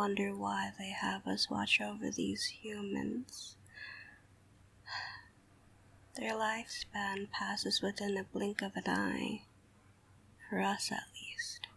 wonder why they have us watch over these humans. Their lifespan passes within a blink of an eye, for us at least.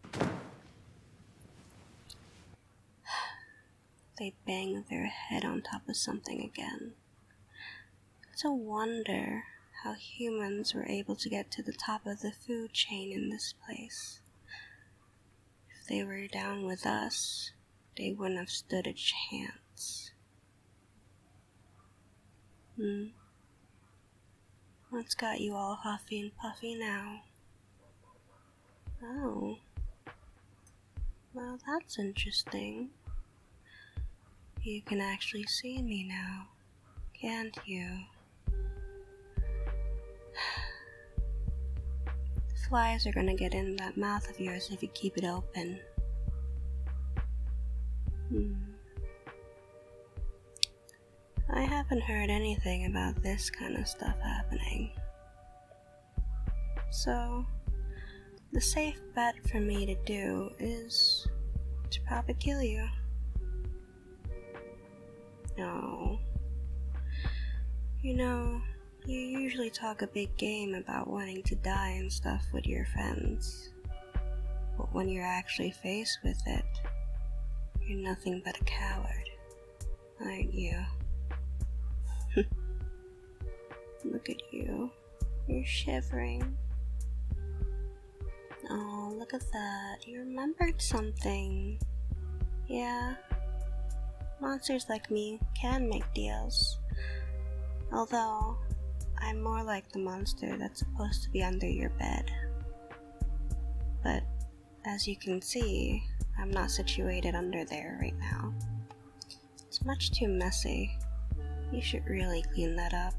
They bang their head on top of something again. It's a wonder how humans were able to get to the top of the food chain in this place. If they were down with us, they wouldn't have stood a chance. What's got you all huffy and puffy now? Oh. Well, that's interesting. You can actually see me now, can't you? The flies are gonna get in that mouth of yours if you keep it open. I haven't heard anything about this kind of stuff happening. So, the safe bet for me to do is to probably kill you. No. You know, you usually talk a big game about wanting to die and stuff with your friends. But when you're actually faced with it, you're nothing but a coward, aren't you? Look at you. You're shivering. Oh, look at that. You remembered something. Yeah. Monsters like me can make deals. Although, I'm more like the monster that's supposed to be under your bed. But, as you can see, I'm not situated under there right now. It's much too messy. You should really clean that up.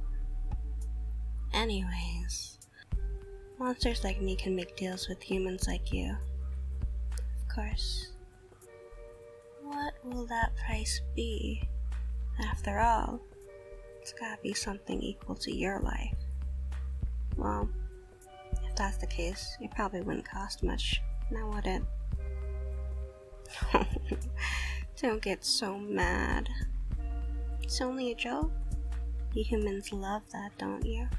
Anyways, monsters like me can make deals with humans like you. Of course. What will that price be? After all, it's gotta be something equal to your life. Well, if that's the case, it probably wouldn't cost much, now would it? Don't get so mad. It's only a joke. You humans love that, don't you?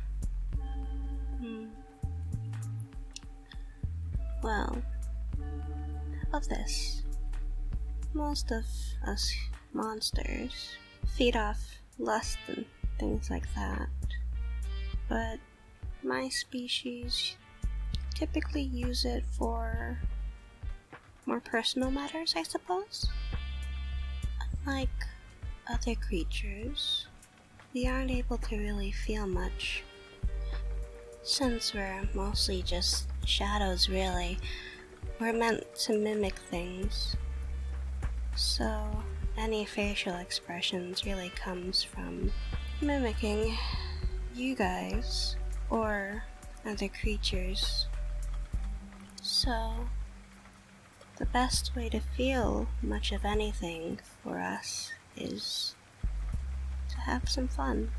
Well, how about this? Most of us monsters feed off lust and things like that. But my species typically use it for more personal matters, I suppose. Unlike other creatures, we aren't able to really feel much. Since we're mostly just shadows, really, we're meant to mimic things. So, any facial expressions really comes from mimicking you guys or other creatures. So, the best way to feel much of anything for us is to have some fun.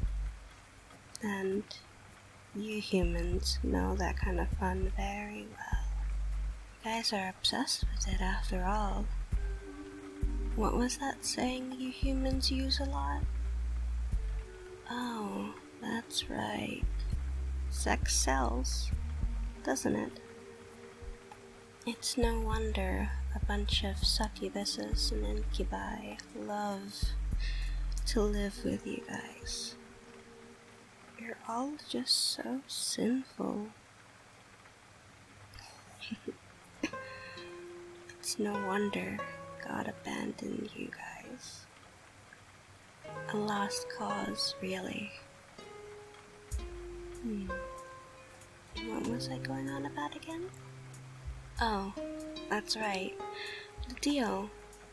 And you humans know that kind of fun very well. You guys are obsessed with it after all. What was that saying you humans use a lot? Oh, that's right. Sex sells, doesn't it? It's no wonder a bunch of succubuses and incubi love to live with you guys. You're all just so sinful. It's no wonder God abandoned you guys. A lost cause, really. What was I going on about again? Oh, that's right. The deal.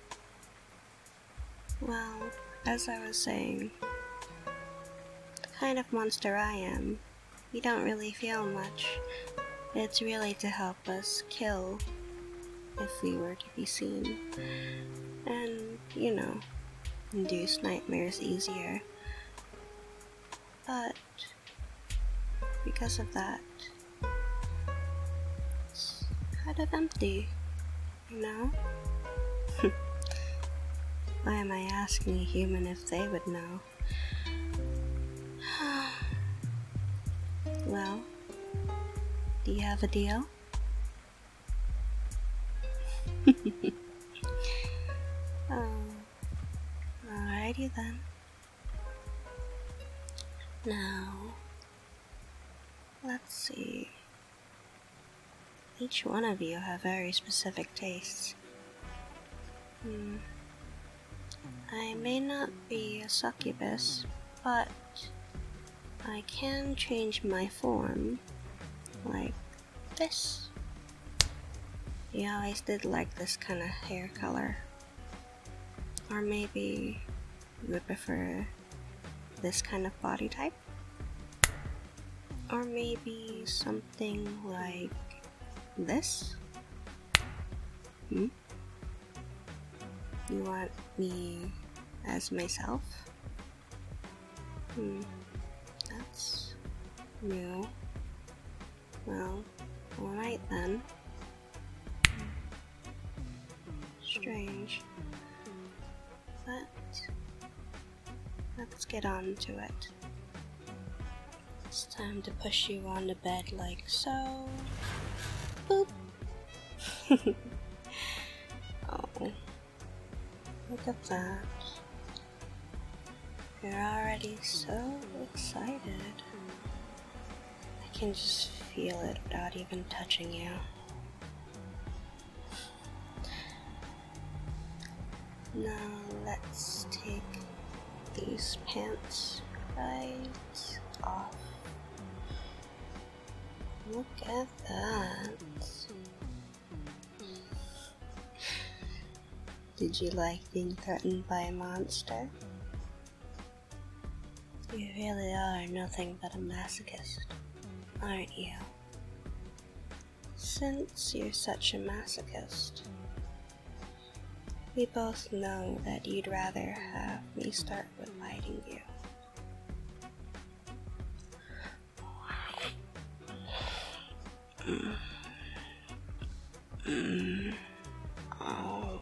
Well, as I was saying, the kind of monster I am, we don't really feel much. It's really to help us kill if we were to be seen. And, induce nightmares easier. But because of that, it's kind of empty, Why am I asking a human if they would know? Well, do you have a deal? Oh, alrighty then. Now, let's see. Each one of you have very specific tastes. I may not be a succubus, but I can change my form, like this. You always did like this kind of hair color. Or maybe you would prefer this kind of body type? Or maybe something like this? You want me as myself? That's new. Well, alright then. Strange. But let's get on to it. It's time to push you onto bed like so. Boop! Oh, look at that. You're already so excited. I can just feel it without even touching you. Now let's take these pants right off. Look at that. Did you like being threatened by a monster? You really are nothing but a masochist, aren't you? Since you're such a masochist, we both know that you'd rather have me start with biting you. Oh.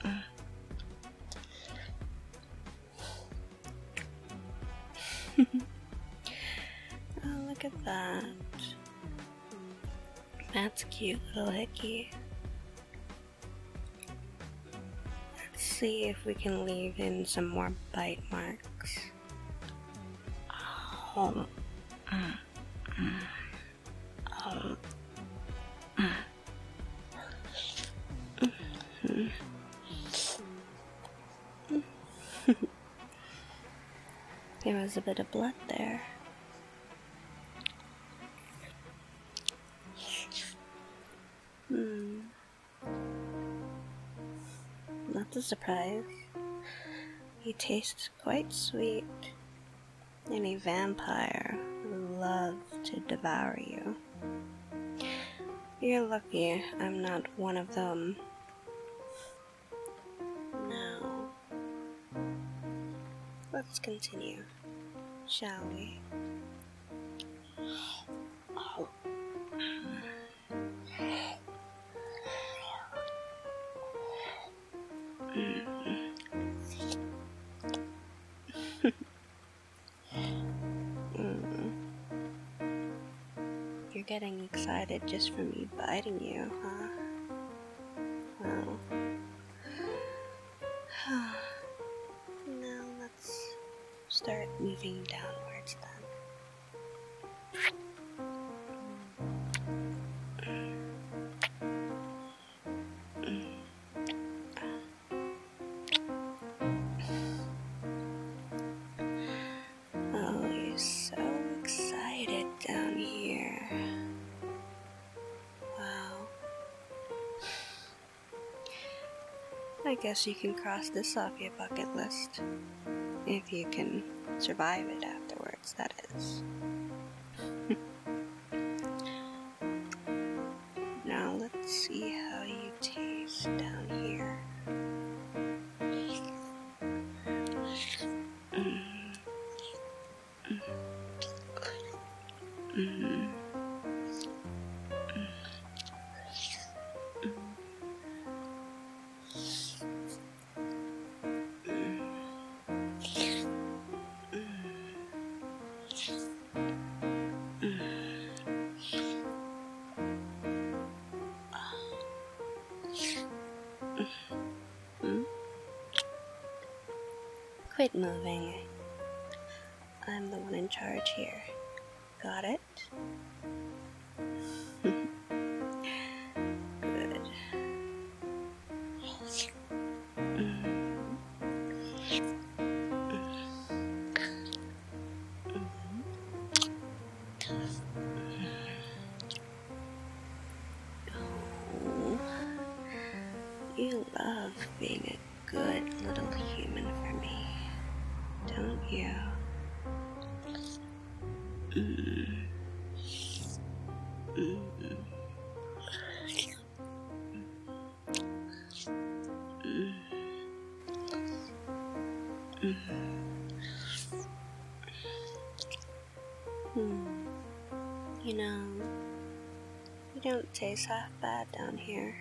Oh, look at that. That's a cute little hickey. Let's see if we can leave in some more bite marks. Oh. There was a bit of blood there. Not a surprise. You taste quite sweet. Any vampire would love to devour you. You're lucky I'm not one of them. Now, let's continue, shall we? Oh. You're getting excited just from me biting you, huh? Well, now let's start moving downwards then. Oh, you're so excited down here. Wow. I guess you can cross this off your bucket list. If you can survive it afterwards, that is. Now let's see how you taste down here. quit moving. I'm the one in charge here. Got it? Good. Oh, you love being a good little human for me, don't you? You know, you don't taste half bad down here.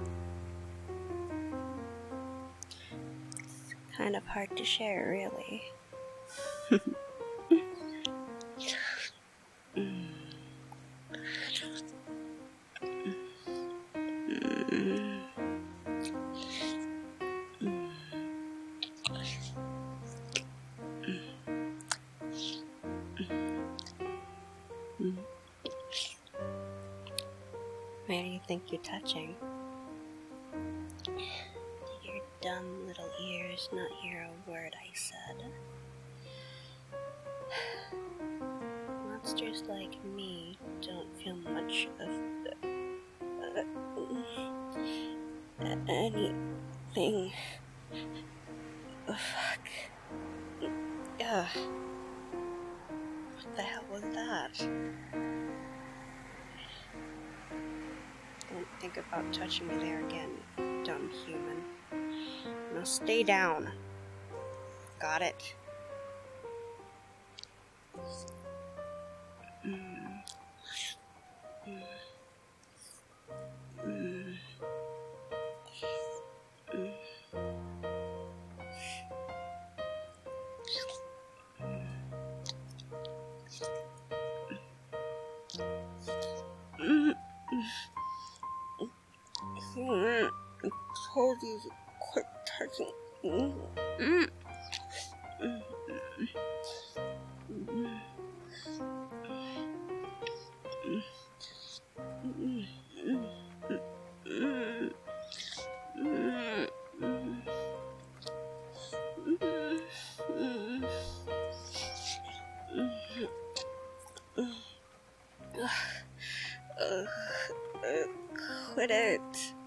It's kind of hard to share, really. Where do you think you're touching? Did your dumb little ears not hear a word I said? Monsters like me don't feel much of anything. Oh, fuck. Ugh. What the hell was that? Don't think about touching me there again, dumb human. Now stay down. Got it? I told you to quit touching me. Quit it.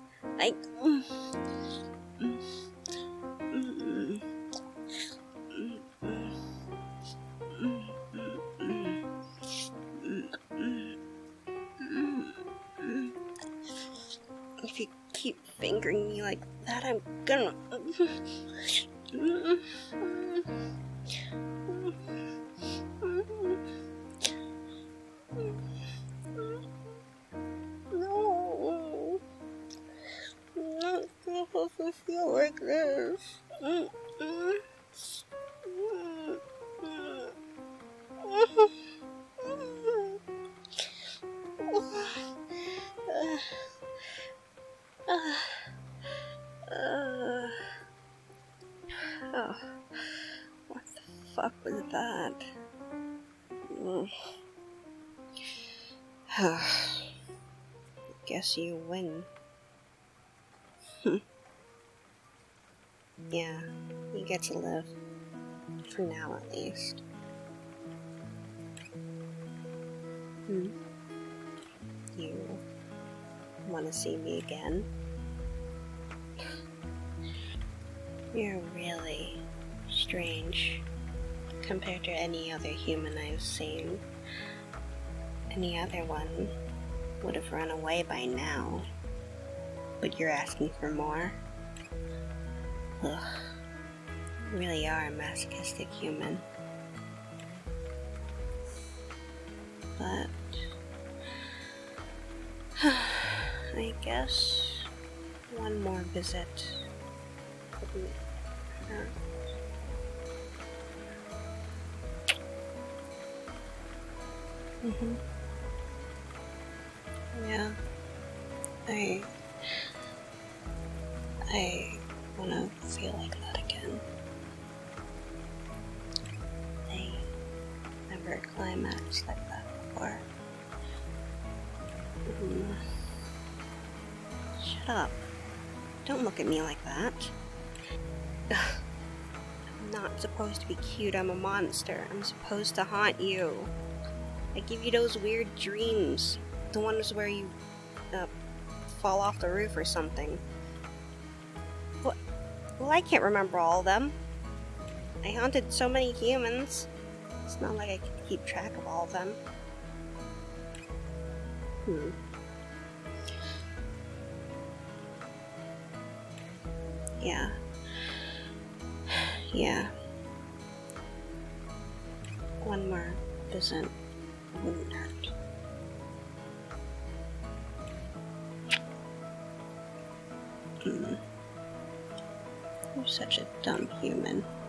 If you keep fingering me like that, I'm gonna... No. I'm not supposed to feel like this. Oh, what the fuck was that? Guess you win. Yeah, you get to live. For now, at least. You want to see me again? You're really strange compared to any other human I've seen. Any other one would have run away by now. But you're asking for more? Ugh. You really are a masochistic human. But I guess one more visit wouldn't hurt. Yeah, I wanna feel like that again. encountered climax like that before. Shut up. Don't look at me like that. I'm not supposed to be cute, I'm a monster. I'm supposed to haunt you. I give you those weird dreams. The ones where you fall off the roof or something. What? Well, I can't remember all of them. I haunted so many humans. It's not like I could keep track of all of them. Yeah. Yeah. One more wouldn't hurt. You're such a dumb human.